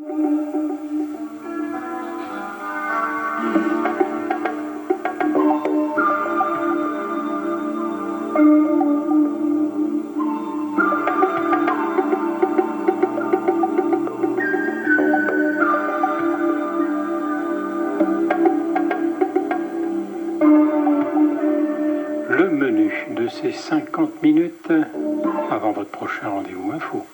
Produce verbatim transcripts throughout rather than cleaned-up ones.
Le menu de ces cinquante minutes avant votre prochain rendez-vous info.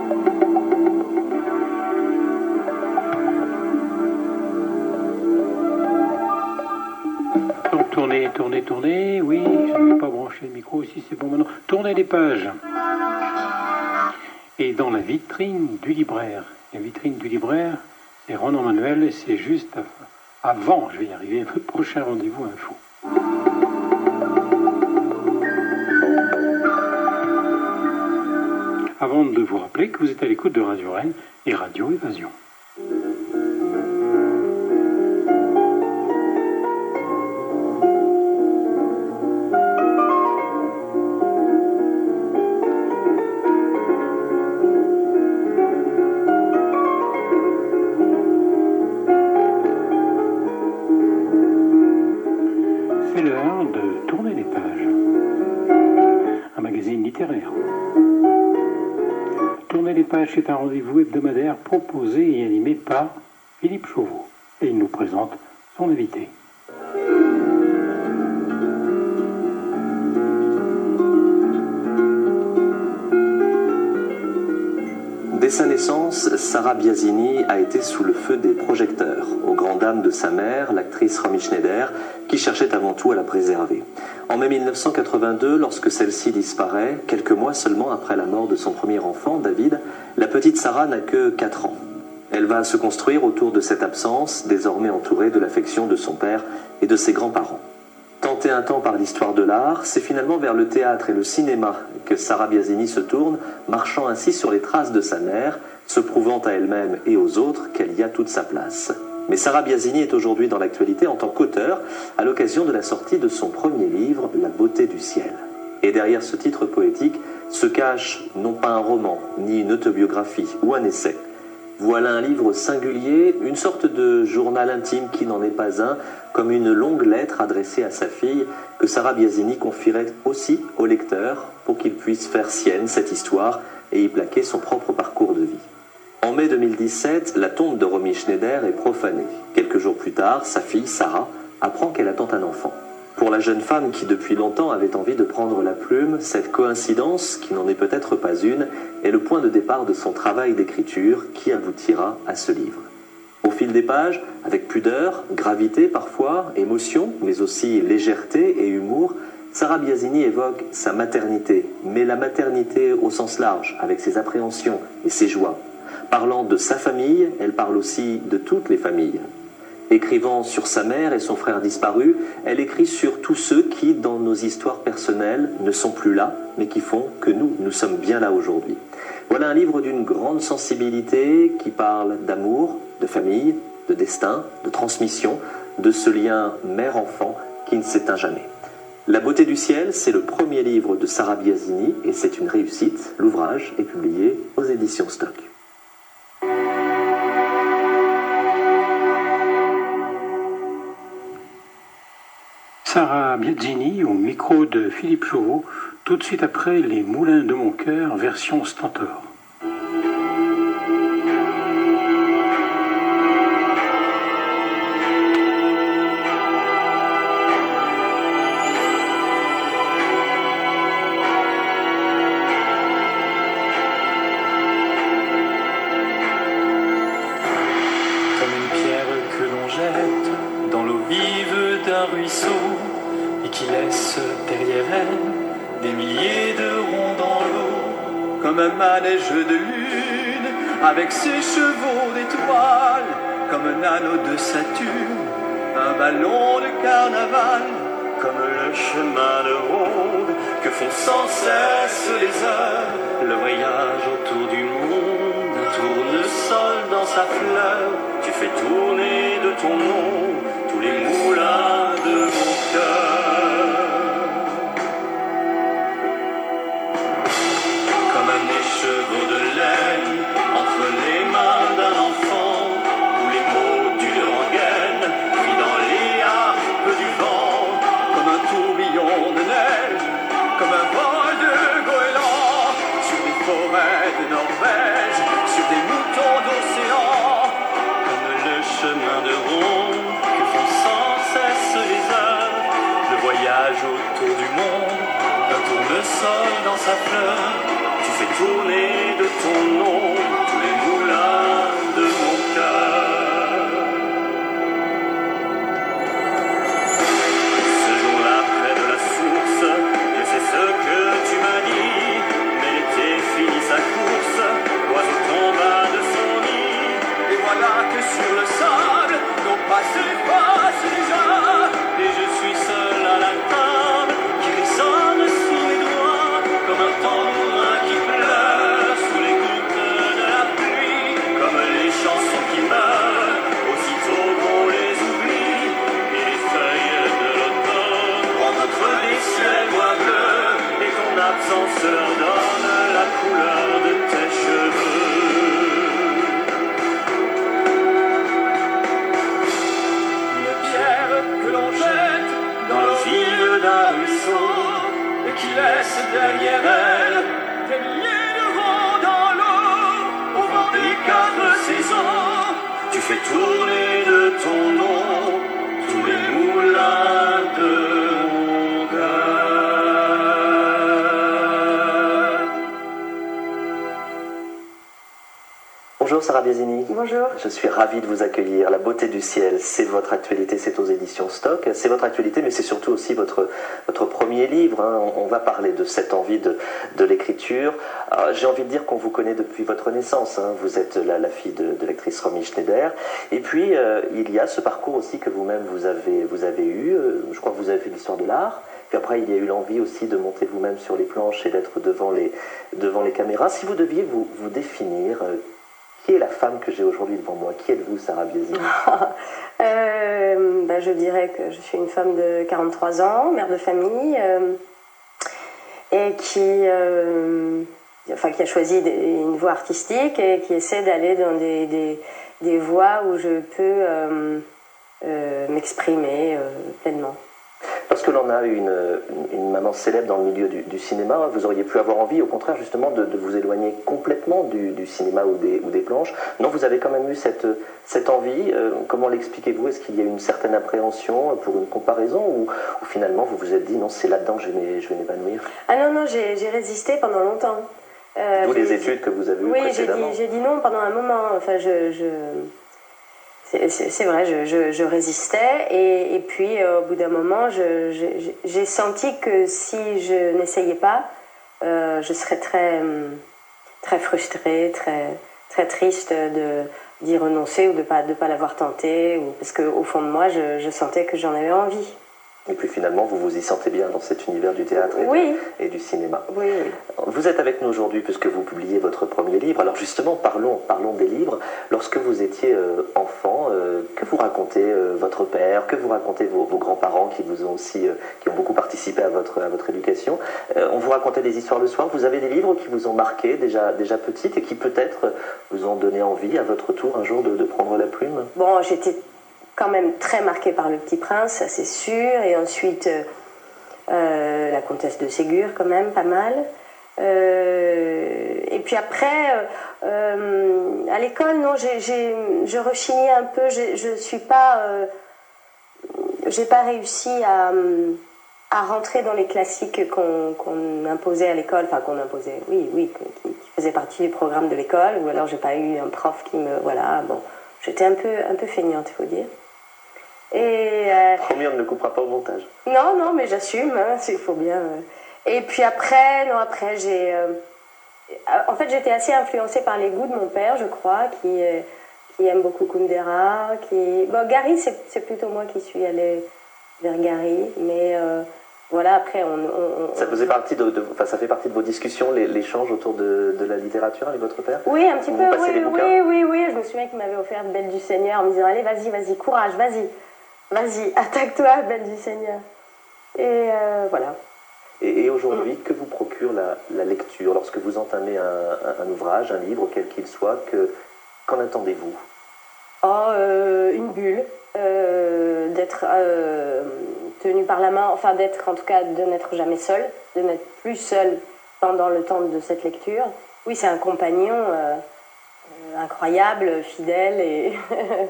Donc tournez, tournez, tournez. Oui, je ne vais pas brancher le micro ici, c'est bon maintenant. Tournez les pages. Et dans la vitrine du libraire. La vitrine du libraire, c'est Ronan Manuel, et c'est juste avant, je vais y arriver, votre prochain rendez-vous info. Avant de vous rappeler que vous êtes à l'écoute de Radio Rennes et Radio Évasion. C'est l'heure de tourner les pages. Un magazine littéraire. Tourner les pages, c'est un rendez-vous hebdomadaire proposé et animé par Philippe Chauveau. Et il nous présente son invité. Dès sa naissance, Sarah Biasini a été sous le feu des projecteurs, aux grandes dames de sa mère, l'actrice Romy Schneider, qui cherchait avant tout à la préserver. En mai mille neuf cent quatre-vingt-deux, lorsque celle-ci disparaît, quelques mois seulement après la mort de son premier enfant, David, la petite Sarah n'a que quatre ans. Elle va se construire autour de cette absence, désormais entourée de l'affection de son père et de ses grands-parents. Tentée un temps par l'histoire de l'art, c'est finalement vers le théâtre et le cinéma que Sarah Biasini se tourne, marchant ainsi sur les traces de sa mère, se prouvant à elle-même et aux autres qu'elle y a toute sa place. Mais Sarah Biasini est aujourd'hui dans l'actualité en tant qu'auteur, à l'occasion de la sortie de son premier livre, La beauté du ciel. Et derrière ce titre poétique se cache non pas un roman, ni une autobiographie ou un essai. Voilà un livre singulier, une sorte de journal intime qui n'en est pas un, comme une longue lettre adressée à sa fille que Sarah Biasini confierait aussi au lecteur pour qu'il puisse faire sienne cette histoire et y plaquer son propre parcours de vie. En mai deux mille dix-sept, la tombe de Romy Schneider est profanée. Quelques jours plus tard, sa fille, Sarah, apprend qu'elle attend un enfant. Pour la jeune femme qui depuis longtemps avait envie de prendre la plume, cette coïncidence, qui n'en est peut-être pas une, est le point de départ de son travail d'écriture qui aboutira à ce livre. Au fil des pages, avec pudeur, gravité parfois, émotion, mais aussi légèreté et humour, Sarah Biasini évoque sa maternité, mais la maternité au sens large, avec ses appréhensions et ses joies. Parlant de sa famille, elle parle aussi de toutes les familles. Écrivant sur sa mère et son frère disparus, elle écrit sur tous ceux qui, dans nos histoires personnelles, ne sont plus là, mais qui font que nous, nous sommes bien là aujourd'hui. Voilà un livre d'une grande sensibilité qui parle d'amour, de famille, de destin, de transmission, de ce lien mère-enfant qui ne s'éteint jamais. La beauté du ciel, c'est le premier livre de Sarah Biasini et c'est une réussite. L'ouvrage est publié aux éditions Stock. Sarah Biasini au micro de Philippe Chauveau, tout de suite après Les Moulins de mon cœur, version Stentor. Comme une pierre que l'on jette dans l'eau vive d'un ruisseau et qui laisse derrière elle des milliers de ronds dans l'eau, comme un manège de lune avec ses chevaux d'étoiles, comme un anneau de Saturne, un ballon de carnaval, comme le chemin de ronde que font sans cesse les heures, le voyage autour du monde, un tournesol dans sa fleur, tu fais tourner de ton nom tous les moulins de mon cœur. Comme un écheveau de laine entre les mains d'un enfant, sol dans sa fleur. Tu fais tourner de ton nom tous les moulins de mon cœur. Ce jour-là, près de la source, je sais ce que tu m'as dit. Mais l'été finit sa course, l'oiseau tomba de son nid. Et voilà que sur le sable, nos pas s'effacent déjà. Et je suis seul à la table, qui résonne sous mes doigts, comme un tambourin qui pleure sous les gouttes de la pluie, comme les chansons qui meurent, aussitôt qu'on les oublie. Et les feuilles de l'automne rencontrent des ciels moins bleus, et ton absence leur donne la couleur de tes cheveux. Une pierre que l'on jette dans l'eau vive d'un ruisseau, et qui laisse derrière elle des milliers de ronds dans l'eau, au vent des quatre saisons. Tu fais tourner de ton nom tous les moulins de mon cœur. Bonjour Sarah Biasini. Bonjour. Je suis ravi de vous accueillir. La beauté du ciel, c'est votre actualité, c'est aux éditions Stock. C'est votre actualité, mais c'est surtout aussi votre, votre premier livre. Hein. On, on va parler de cette envie de, de l'écriture. J'ai envie de dire qu'on vous connaît depuis votre naissance. Hein. Vous êtes la, la fille de, de l'actrice Romy Schneider. Et puis, euh, il y a ce parcours aussi que vous-même vous avez, vous avez eu. Je crois que vous avez fait l'histoire de l'art. Puis après, il y a eu l'envie aussi de monter vous-même sur les planches et d'être devant les, devant les caméras. Si vous deviez vous, vous définir... Qui est la femme que j'ai aujourd'hui devant moi? Qui êtes-vous, Sarah Biasini? euh, ben, Je dirais que je suis une femme de quarante-trois ans, mère de famille, euh, et qui, euh, enfin, qui a choisi des, une voie artistique et qui essaie d'aller dans des, des, des voies où je peux euh, euh, m'exprimer euh, pleinement. Lorsque l'on a une, une, une maman célèbre dans le milieu du, du cinéma, vous auriez pu avoir envie, au contraire, justement, de, de vous éloigner complètement du, du cinéma ou des, ou des planches. Non, vous avez quand même eu cette, cette envie. Euh, comment l'expliquez-vous? Est-ce qu'il y a une certaine appréhension pour une comparaison ou, ou finalement vous vous êtes dit non, c'est là-dedans que je vais, je vais m'épanouir? Ah non, non, j'ai résisté pendant longtemps. Euh, D'où les études que vous avez eues oui, précédemment. Oui, j'ai dit, dit non pendant un moment. Enfin, je... je... C'est vrai, je, je, je résistais et, et puis euh, au bout d'un moment, j'ai senti que si je n'essayais pas, euh, je serais très, très frustrée, très, très triste d'y renoncer ou de ne pas, de pas l'avoir tenté, ou, parce qu'au fond de moi, je, je sentais que j'en avais envie. Et puis finalement, vous vous y sentez bien dans cet univers du théâtre et, oui. de, et du cinéma. Oui, oui. Vous êtes avec nous aujourd'hui puisque vous publiez votre premier livre. Alors justement, parlons, parlons des livres. Lorsque vous étiez euh, enfant, euh, que vous racontez euh, votre père, que vous racontez vos, vos grands-parents qui vous ont aussi, euh, qui ont beaucoup participé à votre, à votre éducation. Euh, on vous racontait des histoires le soir. Vous avez des livres qui vous ont marqué déjà, déjà petite et qui peut-être vous ont donné envie à votre tour un jour de, de prendre la plume? Bon, j'étais quand même très marquée par Le Petit Prince, ça c'est sûr, et ensuite euh, La Comtesse de Ségur quand même, pas mal. Euh, et puis après, euh, à l'école, non, j'ai, j'ai, je rechignais un peu, je ne suis pas, euh, j'ai pas réussi à, à rentrer dans les classiques qu'on qu'on imposait à l'école, enfin qu'on imposait, oui, oui, qui, qui faisaient partie du programme de l'école, ou alors j'ai pas eu un prof qui me, voilà, bon, j'étais un peu, un peu feignante, il faut dire. Et euh, Promis, on ne le coupera pas au montage. Non, non, mais j'assume, hein, il faut bien. Euh. Et puis après, non, après, j'ai. Euh, en fait, j'étais assez influencée par les goûts de mon père, je crois, qui, euh, qui aime beaucoup Kundera. Qui... Bon, Gary, c'est plutôt moi qui suis allée vers Gary, mais euh, voilà, après, on. on, on ça faisait partie de, de, enfin, ça fait partie de vos discussions, l'échange autour de, de la littérature avec votre père? Oui, un petit Vous peu, passez oui, les bouquins? oui, oui, oui. Je me souviens qu'il m'avait offert Belle du Seigneur en me disant allez, vas-y, vas-y, courage, vas-y. Vas-y, attaque-toi, Belle du Seigneur. Et euh, voilà. Et, et aujourd'hui, que vous procure la, la lecture lorsque vous entamez un, un, un ouvrage, un livre, quel qu'il soit, qu'en attendez-vous? Oh, euh, une bulle, euh, d'être euh, tenue par la main, enfin d'être, en tout cas, de n'être jamais seule, de n'être plus seule pendant le temps de cette lecture. Oui, c'est un compagnon euh, incroyable, fidèle et...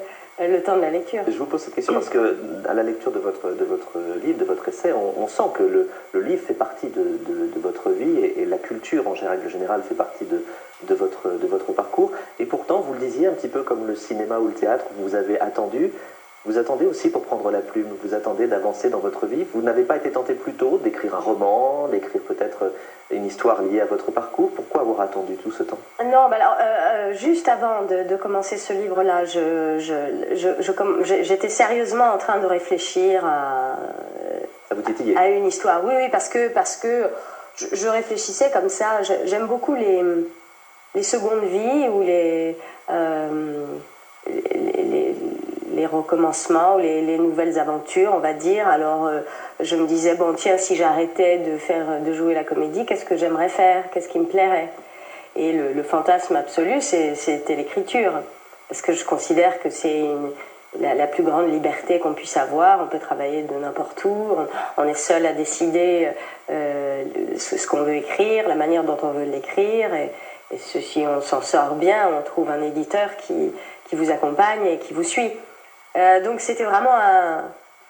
le temps de la lecture. Je vous pose cette question parce que à la lecture de votre, de votre livre, de votre essai, on, on sent que le, le livre fait partie de, de, de votre vie et, et la culture en règle générale fait partie de, de, votre, de votre parcours. Et pourtant, vous le disiez un petit peu comme le cinéma ou le théâtre, vous avez attendu, vous attendez aussi pour prendre la plume, vous attendez d'avancer dans votre vie. Vous n'avez pas été tenté plus tôt d'écrire un roman, d'écrire peut-être une histoire liée à votre parcours. Pourquoi avoir attendu tout ce temps? Non, bah alors, euh, juste avant de, de commencer ce livre-là, je, je, je, je, j'étais sérieusement en train de réfléchir à, ça vous titillait? À une histoire. Oui, oui, parce que, parce que je, je réfléchissais comme ça. J'aime beaucoup les, les secondes vies ou les, euh, les, les, les recommencements, les, les nouvelles aventures, on va dire. Alors, euh, je me disais, bon, tiens, si j'arrêtais de, faire, de jouer la comédie, qu'est-ce que j'aimerais faire? Qu'est-ce qui me plairait? Et le, le fantasme absolu, c'était l'écriture. Parce que je considère que c'est la, la plus grande liberté qu'on puisse avoir. On peut travailler de n'importe où. On, on est seul à décider euh, ce, ce qu'on veut écrire, la manière dont on veut l'écrire. Et, et si on s'en sort bien, on trouve un éditeur qui, qui vous accompagne et qui vous suit. Euh, donc c'était vraiment un,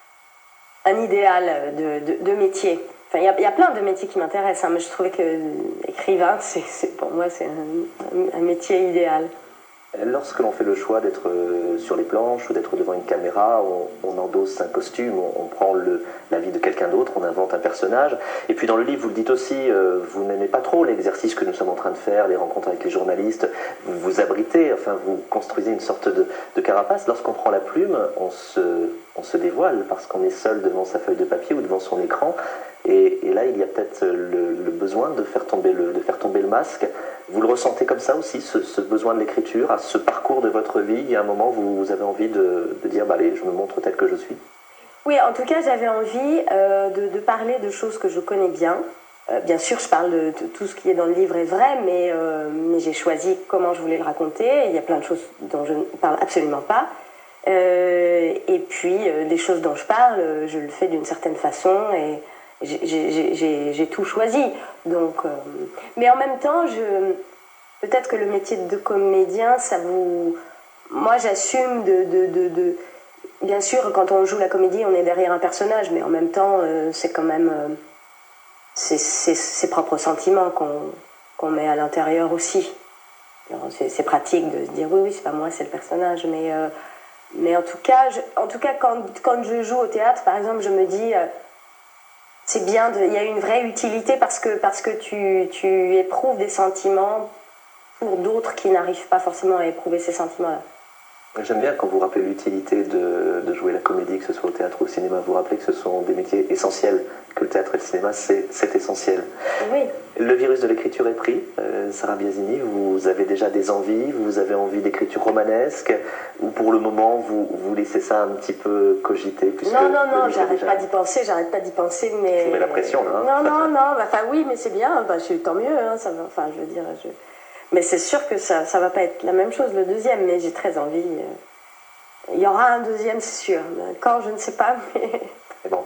un idéal de, de, de métier. Enfin, il y, y a plein de métiers qui m'intéressent, hein, mais je trouvais que l'écrivain, c'est, pour moi, c'est un, un métier idéal. Lorsque l'on fait le choix d'être sur les planches ou d'être devant une caméra, on, on endosse un costume, on, on prend le, la vie de quelqu'un d'autre, on invente un personnage. Et puis dans le livre, vous le dites aussi, euh, vous n'aimez pas trop l'exercice que nous sommes en train de faire, les rencontres avec les journalistes, vous vous abritez, enfin vous construisez une sorte de, de carapace. Lorsqu'on prend la plume, on se, on se dévoile parce qu'on est seul devant sa feuille de papier ou devant son écran. Et, et là, il y a peut-être le, le besoin de faire, tomber le, de faire tomber le masque. Vous le ressentez comme ça aussi, ce, ce besoin de l'écriture, à ce parcours de votre vie? Il y a un moment où vous avez envie de, de dire, bah, allez, je me montre tel que je suis. Oui, en tout cas, j'avais envie euh, de, de parler de choses que je connais bien. Euh, bien sûr, je parle de, de tout ce qui est dans le livre est vrai, mais, euh, mais j'ai choisi comment je voulais le raconter. Il y a plein de choses dont je ne parle absolument pas. Euh, et puis, euh, les choses dont je parle, je le fais d'une certaine façon et j'ai tout choisi. Donc, euh, mais en même temps, je, peut-être que le métier de comédien, ça vous... Moi, j'assume de, de, de, de... Bien sûr, quand on joue la comédie, on est derrière un personnage, mais en même temps, euh, c'est quand même euh, c'est ses propres sentiments qu'on qu'on met à l'intérieur aussi. C'est pratique de se dire, oui, oui, c'est pas moi, c'est le personnage, mais... Euh, mais en tout cas, je, en tout cas quand, quand je joue au théâtre, par exemple, je me dis... Euh, c'est bien, il y a une vraie utilité parce que, parce que tu, tu éprouves des sentiments pour d'autres qui n'arrivent pas forcément à éprouver ces sentiments-là. J'aime bien quand vous rappelez l'utilité de, de jouer la comédie, que ce soit au théâtre ou au cinéma, vous rappelez que ce sont des métiers essentiels, que le théâtre et le cinéma, c'est essentiel. Oui. Le virus de l'écriture est pris. Euh, Sarah Biasini, vous avez déjà des envies, vous avez envie d'écriture romanesque, ou pour le moment, vous, vous laissez ça un petit peu cogiter puisque Non, non, non, j'arrête déjà... pas d'y penser, j'arrête pas d'y penser, mais... Je vous mets la pression, là. Hein. Non, non, non, enfin oui, mais c'est bien, bah, tant mieux, hein, ça va, enfin, je veux dire... Je... Mais c'est sûr que ça ne va pas être la même chose le deuxième, mais j'ai très envie. Il y aura un deuxième, c'est sûr. Quand, je ne sais pas, mais... C'est bon.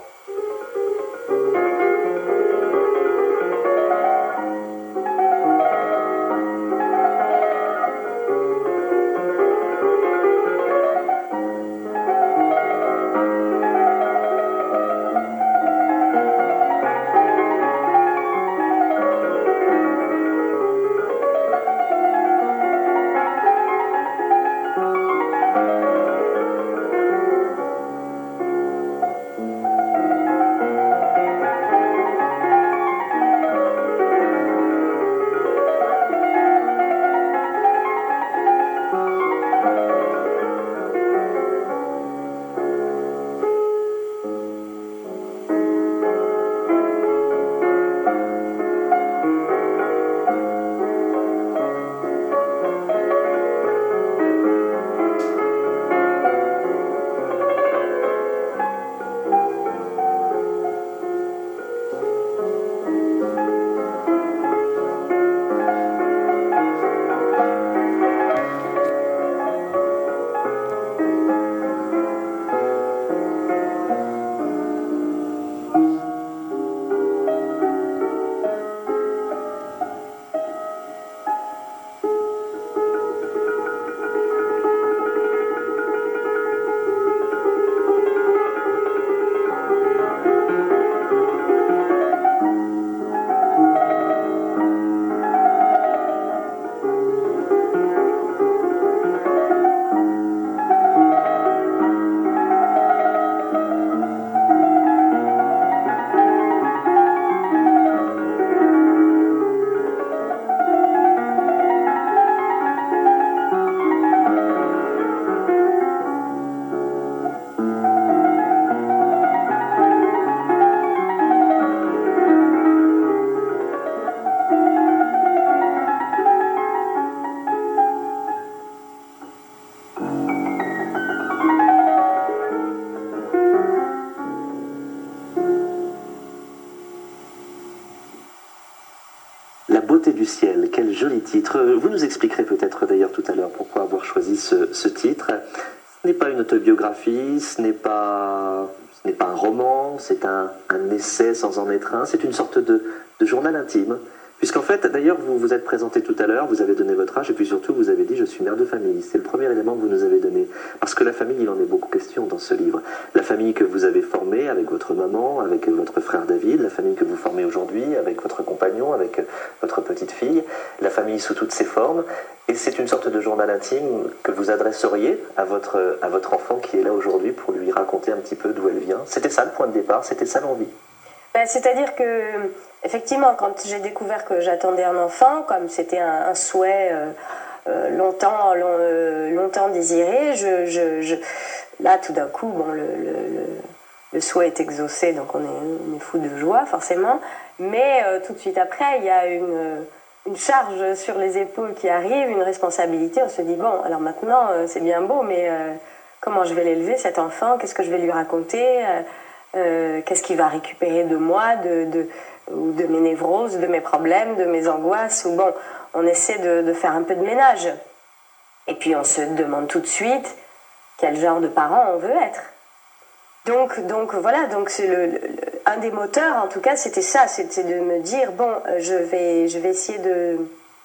quel joli titre. Vous nous expliquerez peut-être d'ailleurs tout à l'heure pourquoi avoir choisi ce, ce titre. Ce n'est pas une autobiographie, ce n'est pas, ce n'est pas un roman, c'est un, un essai sans en être un, c'est une sorte de, de journal intime. Puisqu'en fait, d'ailleurs, vous vous êtes présenté tout à l'heure, vous avez donné votre âge et puis surtout vous avez dit « je suis mère de famille ». C'est le premier élément que vous nous avez donné. Parce que la famille, il en est beaucoup question dans ce livre. La famille que vous avez formée avec votre maman, avec votre frère David, la famille que vous formez aujourd'hui avec votre compagnon, avec votre petite fille, la famille sous toutes ses formes. Et c'est une sorte de journal intime que vous adresseriez à votre, à votre enfant qui est là aujourd'hui pour lui raconter un petit peu d'où elle vient. C'était ça le point de départ, c'était ça l'envie. Ben, c'est-à-dire que, effectivement, quand j'ai découvert que j'attendais un enfant, comme c'était un, un souhait euh, euh, longtemps, long, euh, longtemps désiré, je, je, je... là, tout d'un coup, bon, le, le, le, le souhait est exaucé, donc on est, on est fou de joie, forcément. Mais euh, tout de suite après, il y a une, une charge sur les épaules qui arrive, une responsabilité. On se dit, bon, alors maintenant, euh, c'est bien beau, mais euh, comment je vais l'élever, cet enfant? Qu'est-ce que je vais lui raconter? euh, Euh, qu'est-ce qu'il va récupérer de moi, de, de, ou de mes névroses, de mes problèmes, de mes angoisses, ou bon, on essaie de, de faire un peu de ménage. Et puis on se demande tout de suite quel genre de parent on veut être. Donc, donc voilà, donc c'est le, le, un des moteurs, en tout cas, c'était ça, c'était de me dire, bon, je vais, je vais essayer de,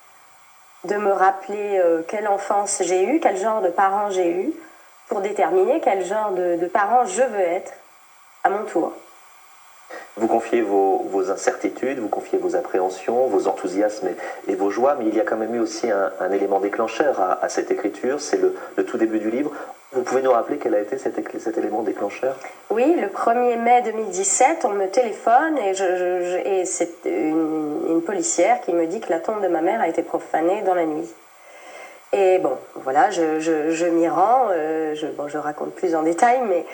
de me rappeler euh, quelle enfance j'ai eue, quel genre de parent j'ai eu, pour déterminer quel genre de, de parent je veux être à mon tour. Vous confiez vos, vos incertitudes, vous confiez vos appréhensions, vos enthousiasmes et, et vos joies, mais il y a quand même eu aussi un, un élément déclencheur à, à cette écriture, c'est le, le tout début du livre. Vous pouvez nous rappeler quel a été cet, cet élément déclencheur? Oui, le premier mai deux mille dix-sept, on me téléphone et, je, je, je, et c'est une, une policière qui me dit que la tombe de ma mère a été profanée dans la nuit. Et bon, voilà, je, je, je m'y rends, euh, je, bon, je raconte plus en détail, mais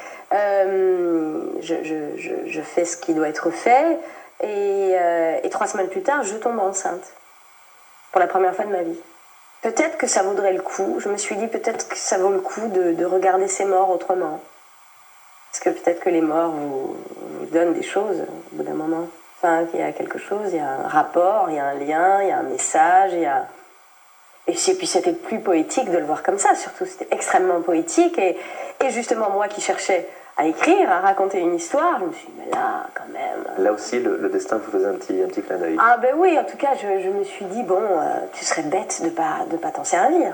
euh, je, je, je, je fais ce qui doit être fait, et, euh, et trois semaines plus tard, je tombe enceinte, pour la première fois de ma vie. Peut-être que ça vaudrait le coup, je me suis dit peut-être que ça vaut le coup de, de regarder ces morts autrement. Parce que peut-être que les morts vous, vous donnent des choses au bout d'un moment. Enfin, il y a quelque chose, il y a un rapport, il y a un lien, il y a un message, il y a... Et puis c'était plus poétique de le voir comme ça, surtout c'était extrêmement poétique. Et, et justement, moi qui cherchais à écrire, à raconter une histoire, je me suis dit, mais là, quand même... Là aussi, le, le destin vous faisait un petit, un petit clin d'œil. Ah ben oui, en tout cas, je, je me suis dit, bon, euh, tu serais bête de pas, de pas t'en servir.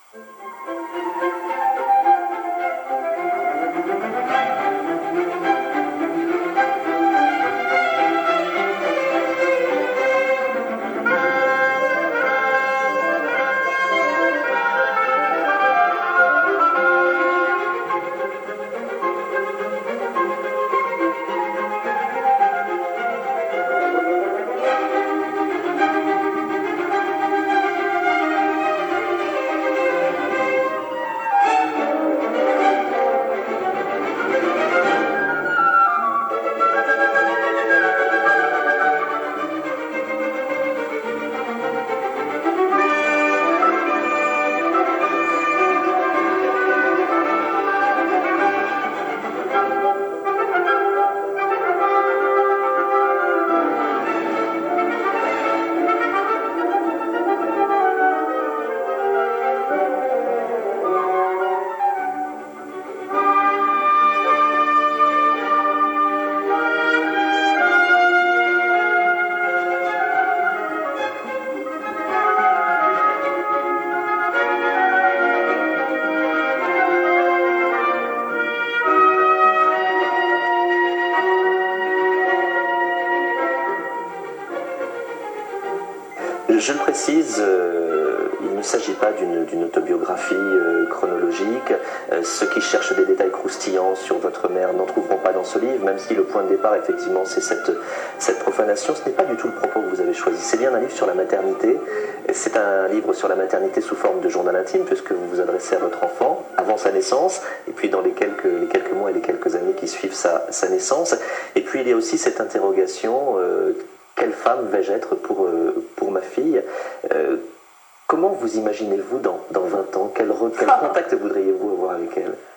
Je le précise, euh, il ne s'agit pas d'une autobiographie euh, chronologique. Euh, ceux qui cherchent des détails croustillants sur votre mère n'en trouveront pas dans ce livre, même si le point de départ, effectivement, c'est cette, cette profanation. Ce n'est pas du tout le propos que vous avez choisi. C'est bien un livre sur la maternité. C'est un livre sur la maternité sous forme de journal intime, puisque vous vous adressez à votre enfant avant sa naissance, et puis dans les quelques, les quelques mois et les quelques années qui suivent sa, sa naissance. Et puis il y a aussi cette interrogation... Euh, quelle femme vais-je être pour, euh, pour ma fille? euh, Comment vous imaginez-vous dans, dans vingt ans? Quel, quel contact voudriez-vous avoir avec elle?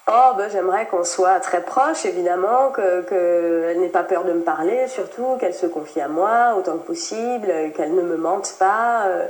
Oh, ben, j'aimerais qu'on soit très proches, évidemment, qu'elle que n'ait pas peur de me parler, surtout, qu'elle se confie à moi autant que possible, qu'elle ne me mente pas. Euh,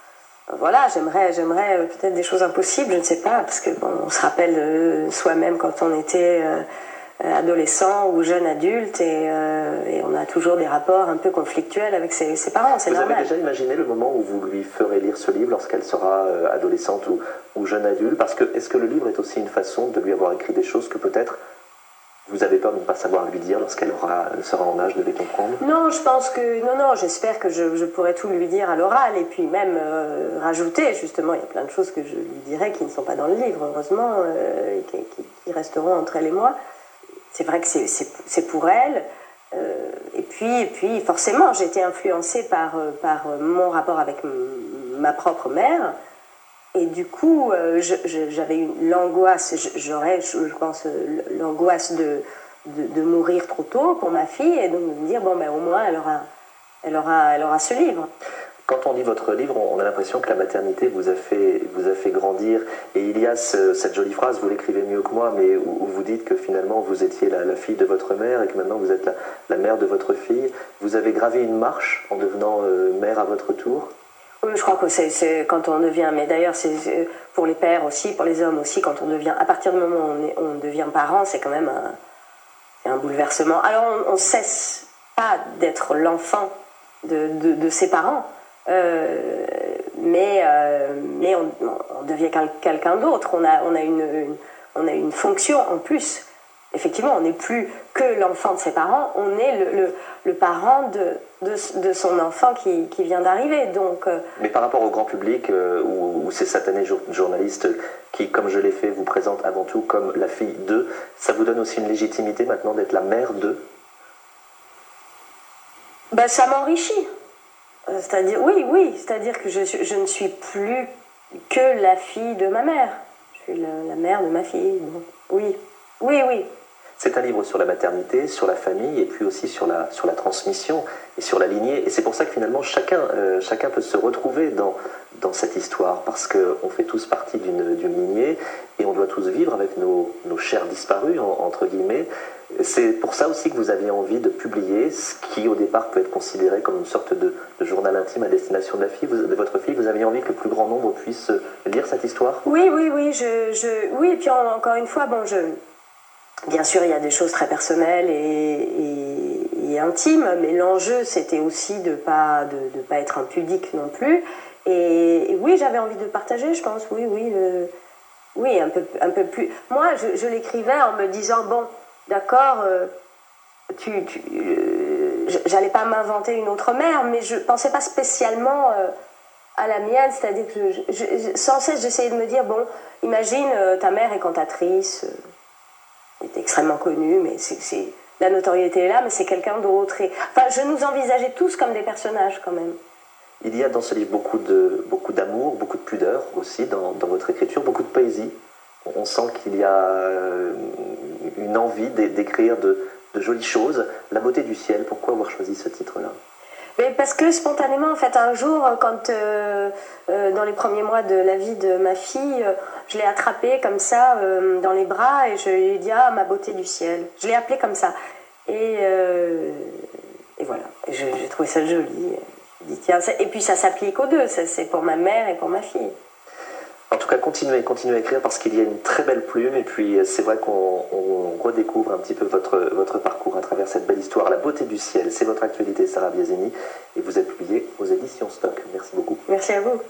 voilà, j'aimerais, j'aimerais peut-être des choses impossibles, je ne sais pas, parce que bon, on se rappelle euh, soi-même quand on était euh, adolescent ou jeune adulte, et, euh, et on a toujours des rapports un peu conflictuels avec ses, ses parents, c'est normal. Vous avez déjà imaginé le moment où vous lui ferez lire ce livre lorsqu'elle sera euh, adolescente ou, ou jeune adulte? Parce que est-ce que le livre est aussi une façon de lui avoir écrit des choses que peut-être vous avez peur de ne pas savoir lui dire lorsqu'elle aura, sera en âge de les comprendre? Non, je pense que... Non, non, j'espère que je, je pourrai tout lui dire à l'oral et puis même euh, rajouter, justement, il y a plein de choses que je lui dirai qui ne sont pas dans le livre, heureusement, euh, et qui, qui, qui resteront entre elle et moi. C'est vrai que c'est pour elle. Euh, et, puis, et puis, forcément, j'ai été influencée par, par mon rapport avec ma propre mère. Et du coup, euh, j'avais l'angoisse, j'aurais, je, je pense, l'angoisse de, de, de mourir trop tôt pour ma fille, et donc de me dire, bon, ben, au moins, elle aura, elle aura, elle aura ce livre. Quand on lit votre livre, on a l'impression que la maternité vous a fait, vous a fait grandir. Et il y a ce, cette jolie phrase, vous l'écrivez mieux que moi, mais où, où vous dites que finalement vous étiez la, la fille de votre mère et que maintenant vous êtes la, la mère de votre fille. Vous avez gravé une marche en devenant euh, mère à votre tour? Oui, je crois que c'est quand on devient, mais d'ailleurs c'est pour les pères aussi, pour les hommes aussi, quand on devient, à partir du moment où on, est, on devient parent, c'est quand même un, un bouleversement. Alors on ne cesse pas d'être l'enfant de, de, de ses parents, euh, mais, euh, mais on, on devient quel, quelqu'un d'autre, on a, on, a une, une, on a une fonction en plus. Effectivement, on n'est plus que l'enfant de ses parents, on est le, le, le parent de, de, de son enfant qui, qui vient d'arriver. Donc, euh... Mais par rapport au grand public, euh, où, où ces satanés jour, journalistes qui, comme je l'ai fait, vous présentent avant tout comme la fille d'eux, ça vous donne aussi une légitimité maintenant d'être la mère d'eux? Ben, ça m'enrichit. C'est-à-dire, oui, oui, c'est-à-dire que je, je ne suis plus que la fille de ma mère. Je suis la, la mère de ma fille. Bon, oui, oui, oui. C'est un livre sur la maternité, sur la famille et puis aussi sur la, sur la transmission et sur la lignée. Et c'est pour ça que finalement chacun, euh, chacun peut se retrouver dans, dans cette histoire parce qu'on fait tous partie d'une lignée et on doit tous vivre avec nos, nos chers disparus, en, entre guillemets. C'est pour ça aussi que vous aviez envie de publier ce qui au départ peut être considéré comme une sorte de, de journal intime à destination de, la fille, de votre fille. Vous aviez envie que le plus grand nombre puisse lire cette histoire? Oui, oui, oui. Je, je, oui, et puis encore une fois, bon, je... Bien sûr, il y a des choses très personnelles et, et, et intimes, mais l'enjeu, c'était aussi de ne pas, de, de pas être impudique non plus. Et, et oui, j'avais envie de partager, je pense, oui, oui, le, oui, un peu, un peu plus. Moi, je, je l'écrivais en me disant, bon, d'accord, euh, tu, tu, euh, j'allais pas m'inventer une autre mère, mais je pensais pas spécialement euh, à la mienne, c'est-à-dire que je, je, sans cesse, j'essayais de me dire, bon, imagine, euh, ta mère est cantatrice, euh, est extrêmement connu, mais c'est la notoriété est là, mais c'est quelqu'un d'autre. Enfin, je nous envisageais tous comme des personnages quand même. Il y a dans ce livre beaucoup de beaucoup d'amour, beaucoup de pudeur aussi dans, dans votre écriture, beaucoup de poésie. On sent qu'il y a une envie d'écrire de, de jolies choses. La beauté du ciel, pourquoi avoir choisi ce titre-là? Mais parce que spontanément, en fait, un jour, quand euh, euh, dans les premiers mois de la vie de ma fille, euh, je l'ai attrapée comme ça euh, dans les bras et je lui ai dit ah ma beauté du ciel. Je l'ai appelée comme ça et, euh, et voilà. J'ai trouvé ça joli. Dit, tiens, et puis ça s'applique aux deux. C'est pour ma mère et pour ma fille. En tout cas, continuez, continuez à écrire parce qu'il y a une très belle plume et puis c'est vrai qu'on redécouvre un petit peu votre, votre parcours à travers cette belle histoire. La beauté du ciel, c'est votre actualité, Sarah Biasini, et vous êtes publié aux éditions Stock. Merci beaucoup. Merci à vous.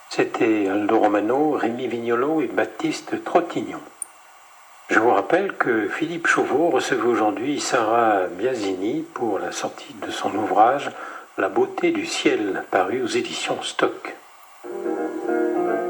C'était Aldo Romano, Rémi Vignolo et Baptiste Trottignon. Je vous rappelle que Philippe Chauveau recevait aujourd'hui Sarah Biasini pour la sortie de son ouvrage La beauté du ciel, paru aux éditions Stock.